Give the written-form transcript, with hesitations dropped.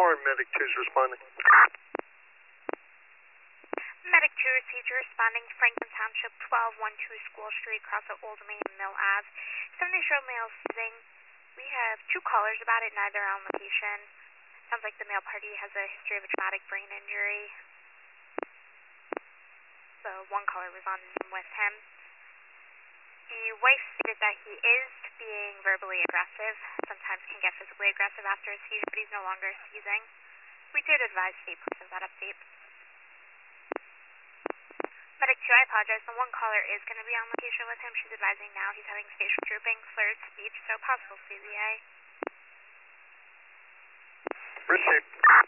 Medic 2's responding. Medic 2 received you responding to Franklin Township 1212 School Street, across the Old Main Mill Ave. 70-year-old male seizing. We have 2 callers about it, neither on location. Sounds like the male party has a history of a traumatic brain injury. The 1 caller was on Zoom with him. The wife stated that he is being verbally aggressive, sometimes can get physically aggressive after a seizure, but he's no longer seizing. We did advise state police of that update. Medic 2, I apologize. The 1 caller is going to be on location with him. She's advising now he's having facial drooping, slurred speech, so possible CZA. Received.